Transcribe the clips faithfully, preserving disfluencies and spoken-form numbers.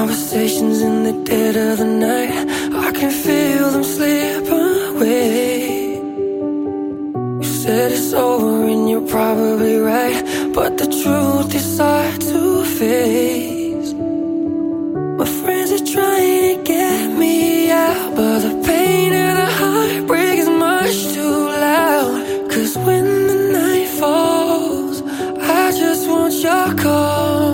conversations in the dead of the night, I can feel them slip away. You said it's over and you're probably right, but the truth is hard to face. My friends are trying to get me out, but the pain of the heartbreak is much too loud. Cause when the night falls, I just want your call.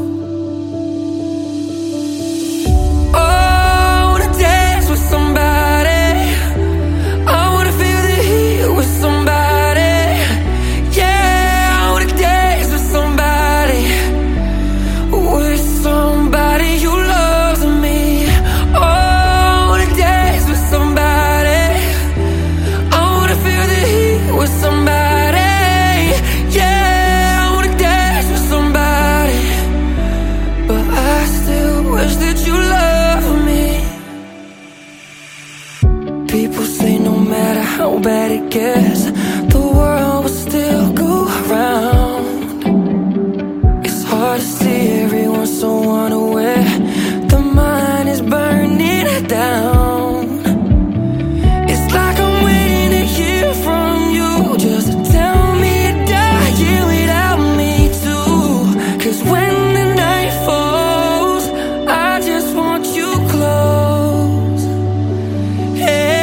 People say no matter how bad it gets, the world will still go round. It's hard to see, everyone's so unaware. The mind is burning down. It's like I'm waiting to hear from you, just to tell me you're dying without me too. Cause when the night falls, I just want you close. Hey,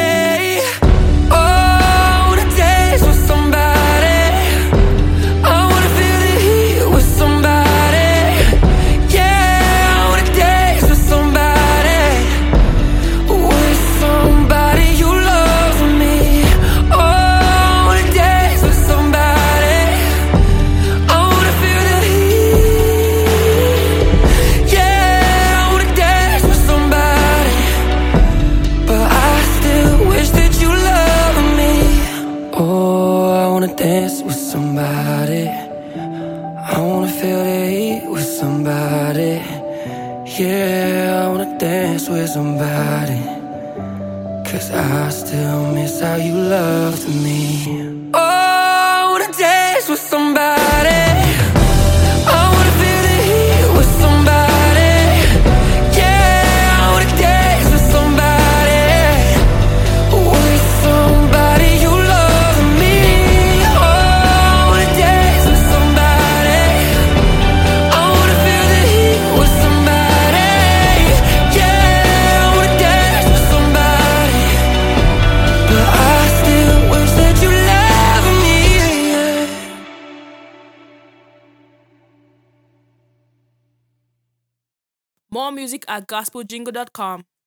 dance with somebody. I wanna feel the heat with somebody. Yeah, I wanna dance with somebody. Cause I still miss how you loved me. Oh, I wanna dance with somebody. I wanna feel the heat with somebody. Yeah, I wanna dance with somebody. With somebody you love me. More music at gospel jingle dot com.